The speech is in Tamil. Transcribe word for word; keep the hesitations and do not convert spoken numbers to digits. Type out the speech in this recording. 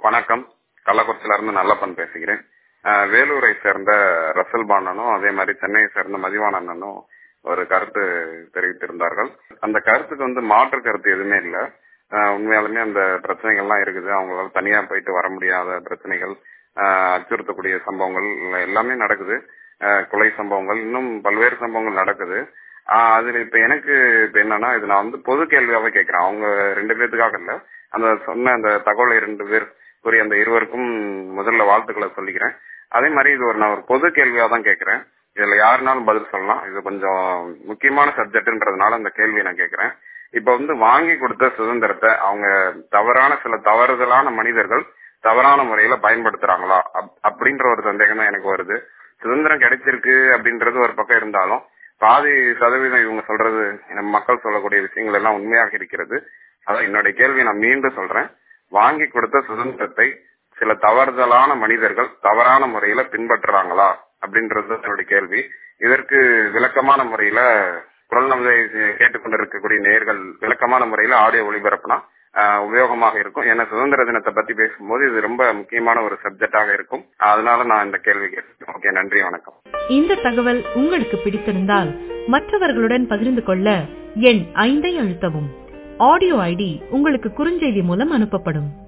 வணக்கம். கள்ளக்குறிச்சியில இருந்து நல்லப்பன் பேசுகிறேன். அஹ் வேலூரை சேர்ந்த ரசல் பாண்டனும் அதே மாதிரி சென்னையை சேர்ந்த மதிவானனும் ஒரு கருத்து தெரிவித்திருந்தார்கள். அந்த கருத்துக்கு வந்து மாற்று கருத்து எதுவுமே இல்லை. உண்மையாலுமே அந்த பிரச்சனைகள்லாம் இருக்குது. அவங்களால தனியா போயிட்டு வர முடியாத பிரச்சனைகள், அஹ் அச்சுறுத்தக்கூடிய சம்பவங்கள் எல்லாமே நடக்குது. கொலை சம்பவங்கள், இன்னும் பல்வேறு சம்பவங்கள் நடக்குது. ஆஹ் அதுல இப்ப எனக்கு இப்ப என்னன்னா, இது நான் வந்து பொது கேள்வியாவே கேட்கிறேன். அவங்க ரெண்டு பேத்துக்காக இல்ல, அந்த சொன்ன அந்த தகவலை ரெண்டு பேர் கூறிய அந்த இருவருக்கும் முதல்ல வாழ்த்துக்களை சொல்லிக்கிறேன். அதே மாதிரி இது ஒரு நான் ஒரு பொது கேள்வியா தான் கேட்கிறேன். இதுல யாருனாலும் பதில் சொல்லலாம். இது கொஞ்சம் முக்கியமான சப்ஜெக்ட்ன்றதுனால இந்த கேள்வியை நான் கேட்கிறேன். இப்ப வந்து வாங்கி கொடுத்த சுதந்திரத்தை அவங்க தவறான சில தவறுதலான மனிதர்கள் தவறான முறையில பயன்படுத்துறாங்களா அப்படின்ற ஒரு சந்தேகம் தான் எனக்கு வருது. சுதந்திரம் கிடைச்சிருக்கு அப்படின்றது ஒரு பக்கம் இருந்தாலும் பாதி சதவீதம் இவங்க சொல்றது, மக்கள் சொல்லக்கூடிய விஷயங்கள் எல்லாம் உண்மையாக இருக்கிறது. அதான் என்னுடைய கேள்வியை நான் மீண்டும் சொல்றேன். வாங்கி கொடுத்த சுதந்திரத்தை சில தவறுதலான மனிதர்கள் தவறான முறையில பின்பற்றுறாங்களா அப்படின்றது என்னுடைய கேள்வி. இதற்கு விளக்கமான முறையில குரல் நமதை கேட்டுக்கொண்டிருக்கக்கூடிய நேயர்கள் விளக்கமான முறையில ஆடியோ ஒளிபரப்புனா உபயோகமாக இருக்கும். ஏன்னா சுதந்திர தினத்தை பத்தி பேசும்போது இது ரொம்ப முக்கியமான ஒரு சப்ஜெக்டாக இருக்கும். அதனால நான் இந்த கேள்வி கேட்டேன். ஓகே, நன்றி, வணக்கம். இந்த தகவல் உங்களுக்கு பிடித்திருந்தால் மற்றவர்களுடன் பகிர்ந்து கொள்ள எண் ஐந்தை அழுத்தவும். ஆடியோ ஐடி உங்களுக்கு குறுஞ்செய்தி மூலம் அனுப்பப்படும்.